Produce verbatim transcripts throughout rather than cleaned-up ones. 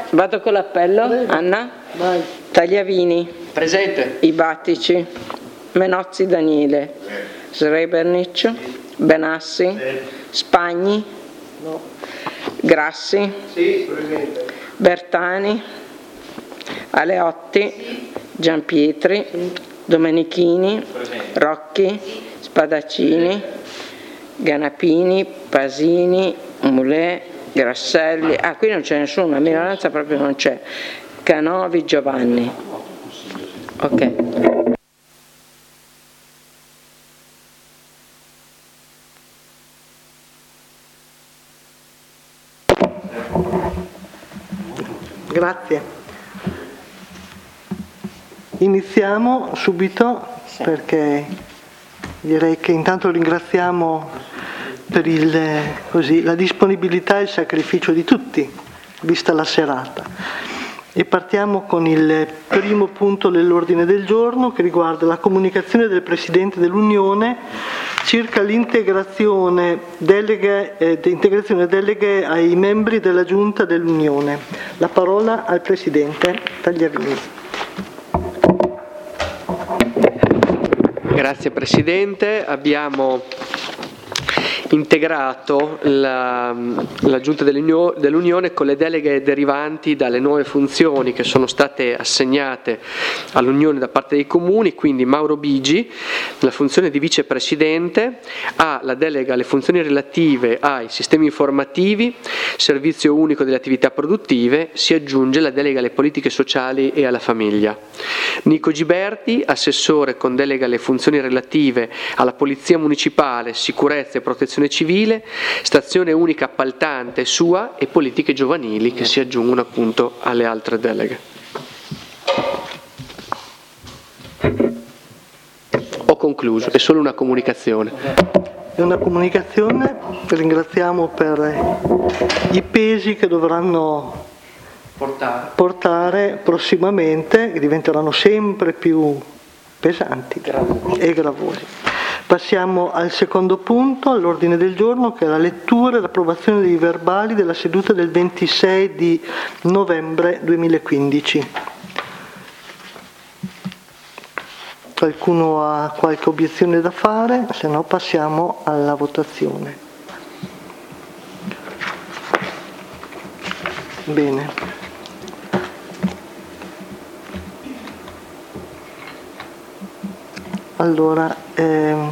Vado con l'appello. Prego. Anna? Vai. Tagliavini. Presente. Ibattici. Menozzi Daniele. Srebrenic. Benassi. Sì. Spagni. No. Grassi. Sì, presente. Bertani. Aleotti. Sì. Giampietri. Sì. Domenichini. Presente. Rocchi. Spadaccini. Ganapini. Pasini. Mulè. Grasselli. Ah, qui non c'è nessuno, la minoranza proprio non c'è. Canovi, Giovanni. Ok. Grazie. Iniziamo subito, sì, perché direi che intanto ringraziamo per il, così, la disponibilità e il sacrificio di tutti, vista la serata. E partiamo con il primo punto dell'ordine del giorno, che riguarda la comunicazione del Presidente dell'Unione circa l'integrazione deleghe, eh, integrazione deleghe ai membri della Giunta dell'Unione. La parola al Presidente Tagliavini. Grazie Presidente. Abbiamo integrato la, la Giunta dell'Unione con le deleghe derivanti dalle nuove funzioni che sono state assegnate all'Unione da parte dei comuni. Quindi Mauro Bigi, la funzione di vicepresidente, ha la delega alle funzioni relative ai sistemi informativi, servizio unico delle attività produttive, si aggiunge la delega alle politiche sociali e alla famiglia. Nico Giberti, assessore con delega alle funzioni relative alla Polizia Municipale, sicurezza e protezione civile, stazione unica appaltante sua e politiche giovanili, che si aggiungono appunto alle altre deleghe. Ho concluso, è solo una comunicazione. È una comunicazione, ringraziamo per i pesi che dovranno portare, portare prossimamente, che diventeranno sempre più pesanti gravosi. e gravosi. Passiamo al secondo punto all'ordine del giorno, che è la lettura e l'approvazione dei verbali della seduta del ventisei di novembre duemilaquindici. Qualcuno ha qualche obiezione da fare? Se no passiamo alla votazione. Bene. Allora, ehm,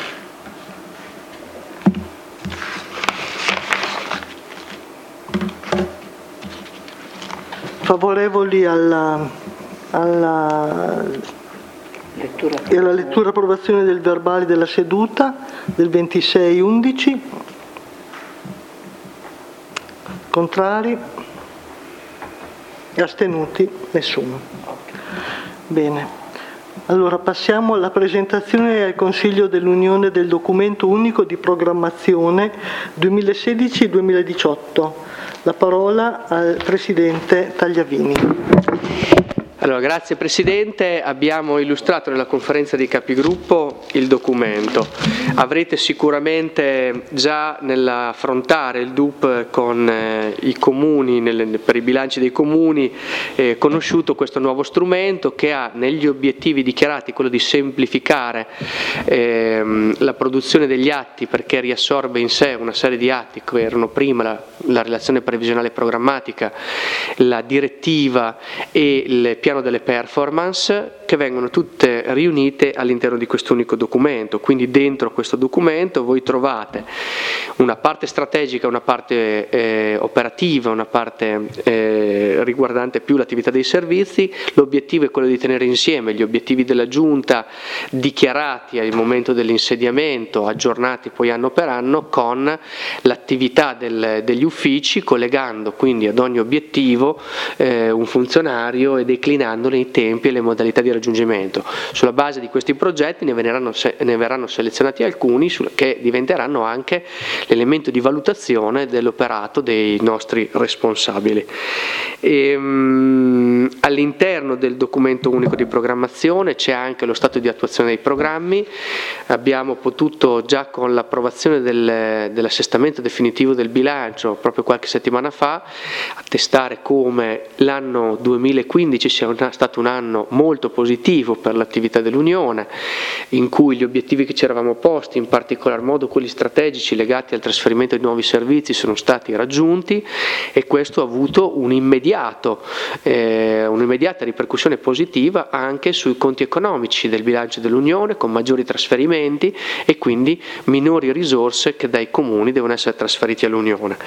favorevoli alla, alla, lettura. E alla lettura e approvazione del verbale della seduta del ventisei undici? Contrari? Astenuti? Nessuno. Bene. Allora passiamo alla presentazione al Consiglio dell'Unione del documento unico di programmazione duemilasedici duemiladiciotto. La parola al Presidente Tagliavini. Allora, grazie Presidente, abbiamo illustrato nella conferenza dei capigruppo il documento. Avrete sicuramente già nell'affrontare il D U P con eh, i comuni, nelle, per i bilanci dei comuni, eh, conosciuto questo nuovo strumento che ha negli obiettivi dichiarati quello di semplificare ehm, la produzione degli atti, perché riassorbe in sé una serie di atti che erano prima la, la relazione previsionale programmatica, la direttiva e il piano delle performance, che vengono tutte riunite all'interno di quest'unico documento. Quindi dentro questo documento voi trovate una parte strategica, una parte eh, operativa, una parte eh, riguardante più l'attività dei servizi. L'obiettivo è quello di tenere insieme gli obiettivi della Giunta dichiarati al momento dell'insediamento, aggiornati poi anno per anno, con l'attività del, degli uffici, collegando quindi ad ogni obiettivo eh, un funzionario e declinandone i tempi e le modalità di raggiungimento. Sulla base di questi progetti ne verranno, ne verranno selezionati alcuni che diventeranno anche l'elemento di valutazione dell'operato dei nostri responsabili. E, um, all'interno del documento unico di programmazione c'è anche lo stato di attuazione dei programmi. Abbiamo potuto già con l'approvazione del, dell'assestamento definitivo del bilancio proprio qualche settimana fa attestare come l'anno duemilaquindici sia una, stato un anno molto positivo per l'attività dell'Unione, in cui gli obiettivi che ci eravamo posti, in particolar modo quelli strategici legati al trasferimento di nuovi servizi, sono stati raggiunti, e questo ha avuto un immediato, eh, un'immediata ripercussione positiva anche sui conti economici del bilancio dell'Unione, con maggiori trasferimenti e quindi minori risorse che dai comuni devono essere trasferiti all'Unione.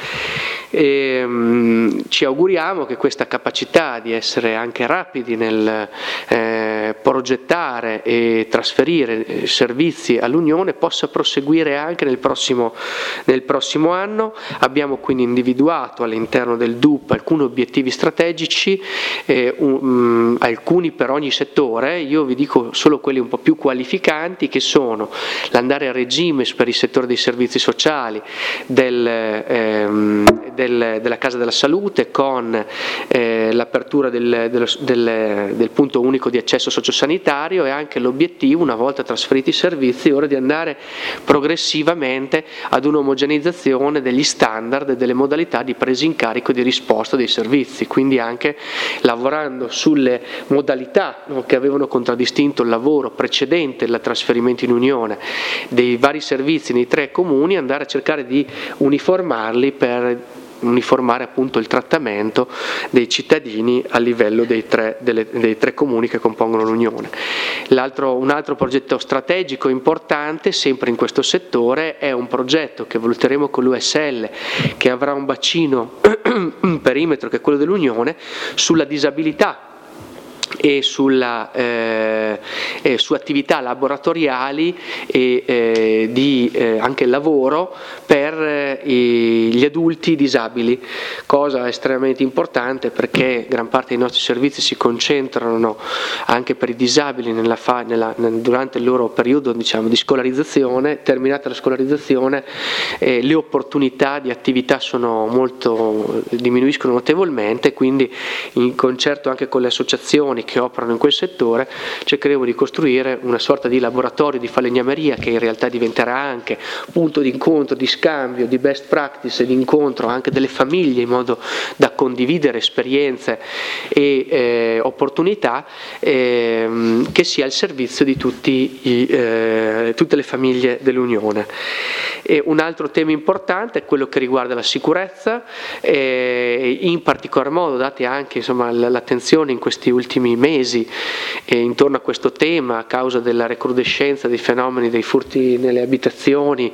E, um, ci auguriamo che questa capacità di essere anche rapidi nel eh, progettare e trasferire servizi all'Unione possa proseguire anche nel prossimo, nel prossimo anno. Abbiamo quindi individuato all'interno del D U P alcuni obiettivi strategici, eh, um, alcuni per ogni settore. Io vi dico solo quelli un po' più qualificanti, che sono l'andare a regime per il settore dei servizi sociali, del, ehm, del, della Casa della Salute, con eh, l'apertura del, del, del, del punto unico di accesso sociosanitario, e anche l'obiettivo, una volta trasferiti i servizi, ora di andare progressivamente ad un'omogeneizzazione degli standard e delle modalità di presa in carico e di risposta dei servizi, quindi anche lavorando sulle modalità, no, che avevano contraddistinto il lavoro precedente al trasferimento in Unione dei vari servizi nei tre comuni, andare a cercare di uniformarli per uniformare appunto il trattamento dei cittadini a livello dei tre, delle, dei tre comuni che compongono l'Unione. L'altro, un altro progetto strategico importante, sempre in questo settore, è un progetto che valuteremo con l'U S L, che avrà un bacino, un perimetro che è quello dell'Unione, sulla disabilità e sulla, eh, eh, su attività laboratoriali e eh, di eh, anche lavoro per eh, gli adulti disabili, cosa estremamente importante perché gran parte dei nostri servizi si concentrano anche per i disabili nella fa, nella, durante il loro periodo, diciamo, di scolarizzazione. Terminata la scolarizzazione, eh, le opportunità di attività sono molto, diminuiscono notevolmente, quindi in concerto anche con le associazioni che operano in quel settore cercheremo di costruire una sorta di laboratorio di falegnameria che in realtà diventerà anche punto di incontro, di scambio, di best practice e di incontro anche delle famiglie, in modo da condividere esperienze e eh, opportunità, eh, che sia al servizio di tutti i, eh, tutte le famiglie dell'Unione. E un altro tema importante è quello che riguarda la sicurezza, eh, in particolar modo date anche insomma, l'attenzione in questi ultimi mesi eh, intorno a questo tema a causa della recrudescenza dei fenomeni dei furti nelle abitazioni,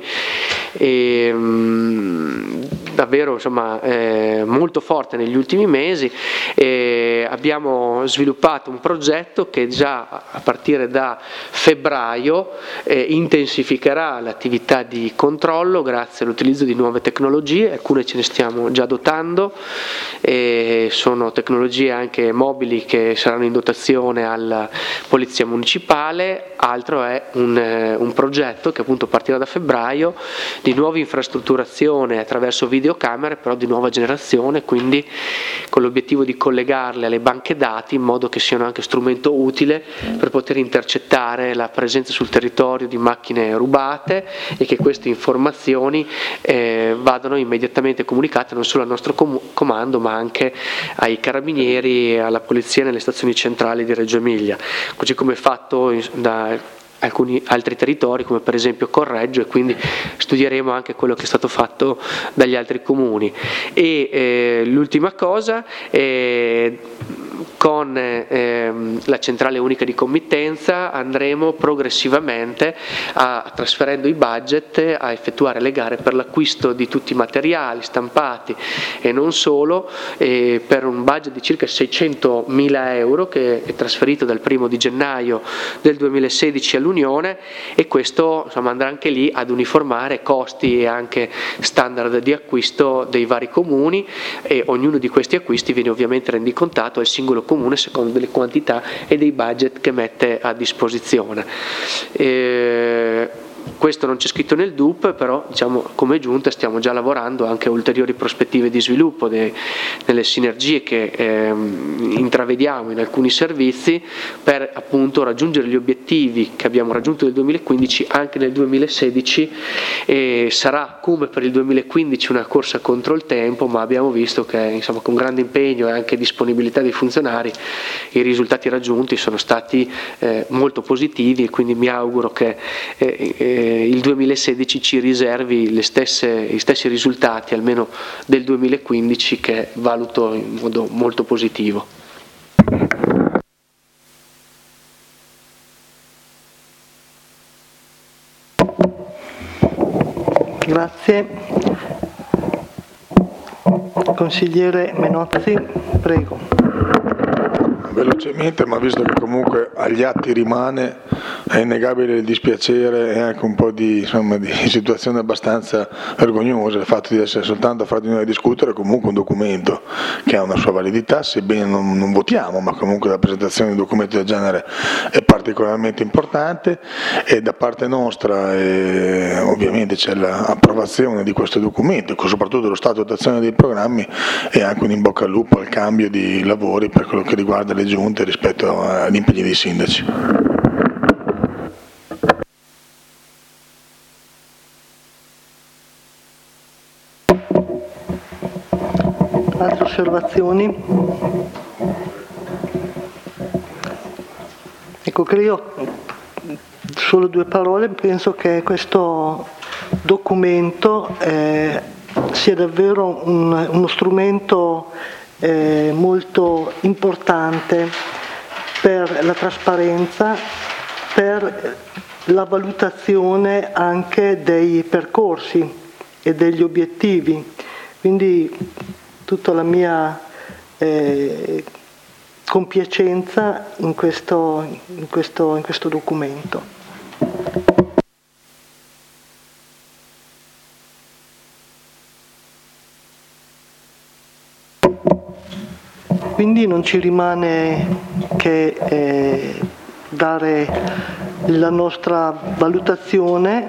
e, mh, davvero insomma, eh, molto forte negli ultimi mesi. E abbiamo sviluppato un progetto che già a partire da febbraio eh, intensificherà l'attività di controllo grazie all'utilizzo di nuove tecnologie. Alcune ce ne stiamo già dotando, e sono tecnologie anche mobili che saranno in dotazione alla Polizia Municipale. Altro è un, un progetto che appunto partirà da febbraio di nuova infrastrutturazione attraverso videocamere, però di nuova generazione, quindi con l'obiettivo di collegarle alle banche dati in modo che siano anche strumento utile per poter intercettare la presenza sul territorio di macchine rubate, e che queste informazioni eh, vadano immediatamente comunicate non solo al nostro com- comando ma anche ai carabinieri e alla polizia nelle stazioni centrali di Reggio Emilia, così come fatto da alcuni altri territori come per esempio Correggio, e quindi studieremo anche quello che è stato fatto dagli altri comuni. E eh, l'ultima cosa, eh, con ehm, la centrale unica di committenza andremo progressivamente a, trasferendo i budget, a effettuare le gare per l'acquisto di tutti i materiali stampati e non solo, eh, per un budget di circa seicentomila euro che è trasferito dal primo di gennaio del duemilasedici all'Unione, e questo insomma, andrà anche lì ad uniformare costi e anche standard di acquisto dei vari comuni, e ognuno di questi acquisti viene ovviamente rendicontato al singolo comune secondo delle quantità e dei budget che mette a disposizione. E questo non c'è scritto nel D U P, però diciamo, come Giunta stiamo già lavorando anche a ulteriori prospettive di sviluppo de, delle sinergie che ehm, intravediamo in alcuni servizi per appunto raggiungere gli obiettivi che abbiamo raggiunto nel duemilaquindici anche nel duemilasedici, e sarà come per il duemilaquindici una corsa contro il tempo, ma abbiamo visto che insomma, con grande impegno e anche disponibilità dei funzionari i risultati raggiunti sono stati eh, molto positivi, e quindi mi auguro che eh, eh, il duemilasedici ci riservi le stesse, gli stessi risultati almeno del duemilaquindici, che valuto in modo molto positivo. Grazie. Consigliere Menozzi, prego. Velocemente, ma visto che comunque agli atti rimane, è innegabile il dispiacere e anche un po' di, insomma, di situazione abbastanza vergognosa il fatto di essere soltanto fra di noi a discutere comunque un documento che ha una sua validità, sebbene non, non votiamo, ma comunque la presentazione di un documento del genere è particolarmente importante, e da parte nostra eh, ovviamente c'è l'approvazione di questo documento, soprattutto dello stato di attuazione dei programmi, e anche un in bocca al lupo al cambio di lavori per quello che riguarda le giunte rispetto agli impegni dei sindaci. Altre osservazioni? Ecco, credo solo due parole, penso che questo documento eh, sia davvero un, uno strumento eh, molto importante per la trasparenza, per la valutazione anche dei percorsi e degli obiettivi. Quindi tutta la mia eh, compiacenza in questo, in questo, in questo documento. Quindi non ci rimane che eh, dare la nostra valutazione.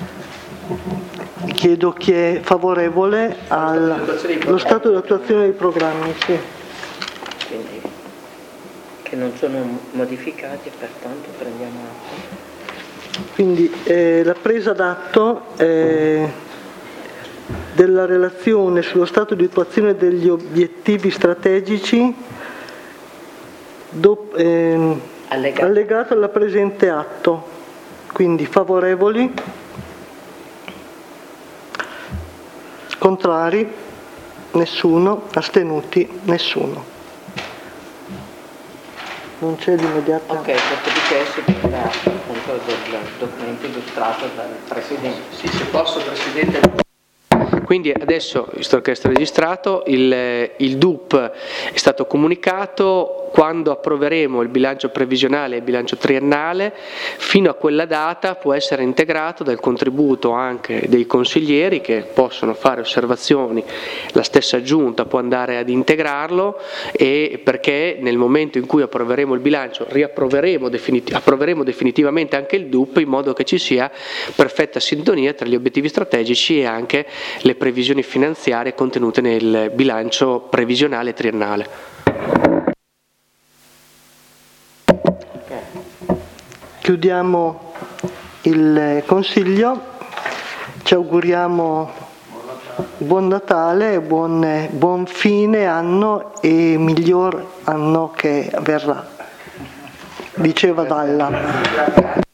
Chiedo chi è favorevole allo stato di attuazione dei programmi. Sì. Quindi, che non sono modificati e pertanto prendiamo atto. Quindi eh, la presa d'atto eh, della relazione sullo stato di attuazione degli obiettivi strategici do, eh, allegato. allegato alla presente atto. Quindi favorevoli? Contrari? Nessuno. Astenuti? Nessuno. Non c'è l'immediata. Ok, dopodiché si prende appunto del documento illustrato dal Presidente. Sì, se posso, Presidente. Quindi adesso, visto che è stato registrato, il, il D U P è stato comunicato. Quando approveremo il bilancio previsionale e il bilancio triennale, fino a quella data può essere integrato dal contributo anche dei consiglieri, che possono fare osservazioni, la stessa giunta può andare ad integrarlo, e perché nel momento in cui approveremo il bilancio riapproveremo definit- approveremo definitivamente anche il D U P, in modo che ci sia perfetta sintonia tra gli obiettivi strategici e anche le previsioni finanziarie contenute nel bilancio previsionale triennale. Chiudiamo il Consiglio, ci auguriamo buon Natale, buon, buon fine anno e miglior anno che verrà, diceva Dalla.